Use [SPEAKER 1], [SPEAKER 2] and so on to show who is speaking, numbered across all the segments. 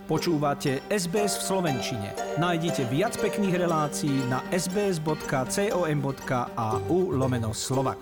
[SPEAKER 1] Počúvate SBS v slovenčine. Nájdite viac pekných relácií na sbs.com.au/Slovak.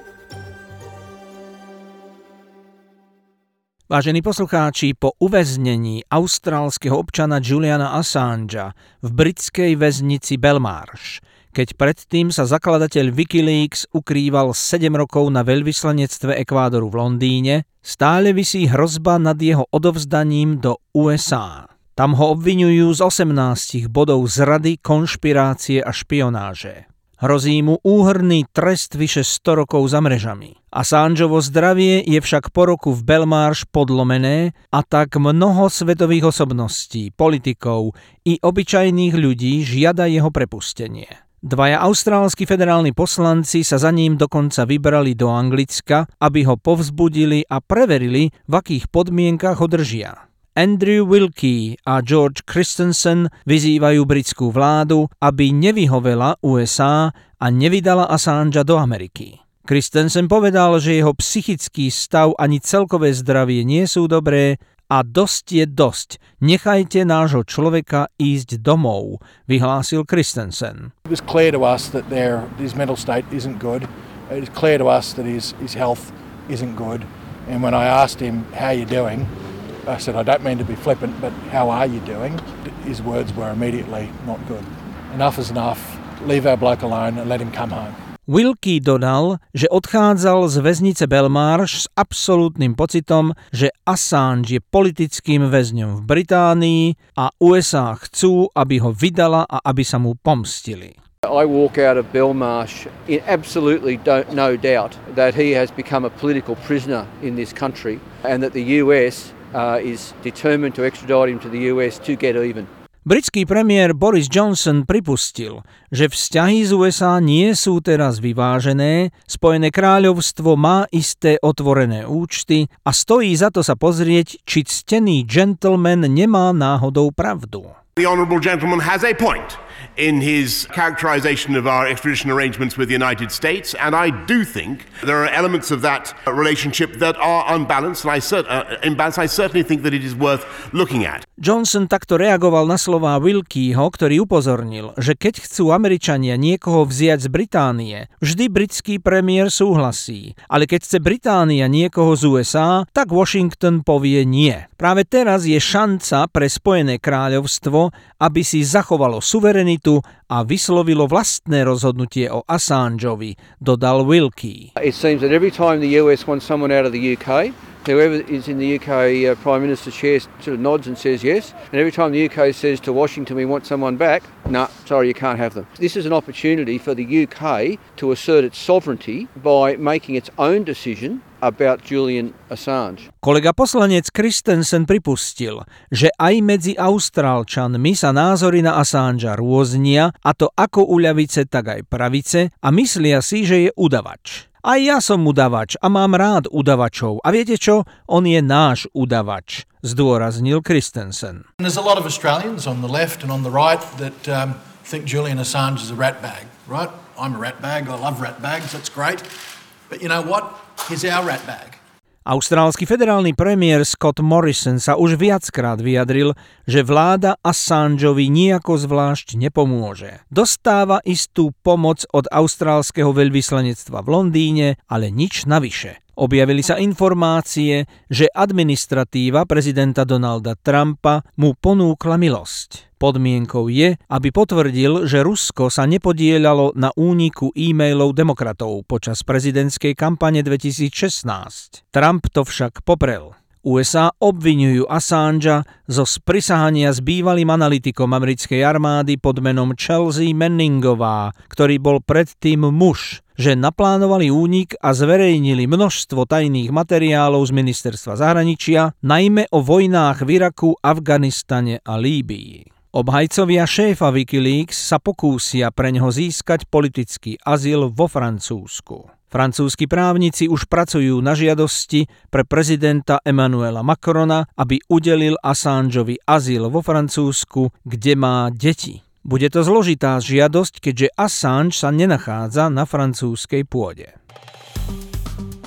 [SPEAKER 1] Vážení poslucháči, po uväznení austrálskeho občana Juliana Assangea v britskej väznici Belmarsh, keď predtým sa zakladateľ Wikileaks ukrýval 7 rokov na veľvyslanectve Ekvádoru v Londýne, stále visí hrozba nad jeho odovzdaním do USA. Tam ho obviňujú z 18 bodov zrady, konšpirácie a špionáže. Hrozí mu úhrnný trest vyše 100 rokov za mrežami. Assangeovo zdravie je však po roku v Belmarsh podlomené a tak mnoho svetových osobností, politikov i obyčajných ľudí žiada jeho prepustenie. Dvaja austrálski federálni poslanci sa za ním dokonca vybrali do Anglicka, aby ho povzbudili a preverili, v akých podmienkach ho držia. Andrew Wilkie a George Christensen vyzývajú britskú vládu, aby nevyhovela USA a nevydala Assangea do Ameriky. Christensen povedal, že jeho psychický stav ani celkové zdravie nie sú dobré a dosť je dosť. Nechajte nášho človeka ísť domov, vyhlásil Christensen.
[SPEAKER 2] It was clear to us that his mental state isn't good. It was clear to us that his health isn't good. And when I asked him, how are you doing? I said, I don't mean to be flippant, but how are you doing? His words were immediately not good. Enough is enough. Leave our bloke alone and let him come home.
[SPEAKER 1] Wilkie dodal, že odchádzal z väznice Belmarsh s absolútnym pocitom, že Assange je politickým väzňom v Británii a USA chcú, aby ho vydala a aby sa mu pomstili.
[SPEAKER 3] I walk out of Belmarsh in absolutely no doubt that he has become a political prisoner in this country and that the US is determined to extradite him to the US to get even.
[SPEAKER 1] Britský premiér Boris Johnson pripustil, že vzťahy z USA nie sú teraz vyvážené, Spojené kráľovstvo má isté otvorené účty a stojí za to sa pozrieť, či ctený gentleman nemá náhodou pravdu.
[SPEAKER 4] The honourable gentleman has a point in his characterization of our extradition arrangements with the United States, and I do think there are elements of that relationship that are unbalanced, and I certainly think that it is worth looking at.
[SPEAKER 1] Johnson takto reagoval na slová Wilkieho, ktorý upozornil, že keď chcú Američania niekoho vziať z Británie, vždy britský premiér súhlasí, ale keď chce Británia niekoho z USA, tak Washington povie nie. Práve teraz je šanca pre Spojené kráľovstvo, aby si zachovalo suverenitu a vyslovilo vlastné rozhodnutie o Assangeovi, dodal Wilkie.
[SPEAKER 3] It seems that every time the US wants someone out of the UK, whoever is in the UK Prime Minister chair sort of nods and says yes, and every time the UK says to Washington we want someone back, no, sorry, you can't have them. This is an opportunity for the UK to assert its sovereignty by making its own decision about Julian Assange.
[SPEAKER 1] Kolega poslanec Christensen pripustil, že aj medzi Austrálčanmi sa názory na Assangea rôznia, a to ako u ľavice, tak aj pravice, a myslia si, že je udavač. Aj ja som udavač a mám rád udavačov. A viete čo? On je náš udavač, zdôraznil Christensen.
[SPEAKER 5] There's a lot of Australians on the left and on the right that think Julian Assange is a rat bag, right? I'm a rat bag, I love rat bags, that's great. But you know what? He's our rat bag.
[SPEAKER 1] Austrálsky federálny premiér Scott Morrison sa už viackrát vyjadril, že vláda Assangeovi nijako zvlášť nepomôže. Dostáva istú pomoc od austrálskeho veľvyslanectva v Londýne, ale nič navyše. Objavili sa informácie, že administratíva prezidenta Donalda Trumpa mu ponúkla milosť. Podmienkou je, aby potvrdil, že Rusko sa nepodieľalo na úniku e-mailov demokratov počas prezidentskej kampane 2016. Trump to však poprel. USA obviňujú Assangea zo sprisahania s bývalým analytikom americkej armády pod menom Chelsea Manningová, ktorý bol predtým muž, že naplánovali únik a zverejnili množstvo tajných materiálov z ministerstva zahraničia, najmä o vojnách v Iraku, Afganistane a Líbii. Obhajcovia šéfa Wikileaks sa pokúsia preňho získať politický azyl vo Francúzsku. Francúzski právnici už pracujú na žiadosti pre prezidenta Emmanuela Macrona, aby udelil Assangeovi azyl vo Francúzsku, kde má deti. Bude to zložitá žiadosť, keďže Assange sa nenachádza na francúzskej pôde.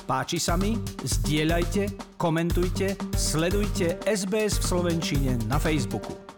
[SPEAKER 1] Páči sa mi? Zdieľajte, komentujte, sledujte SBS v slovenčine na Facebooku.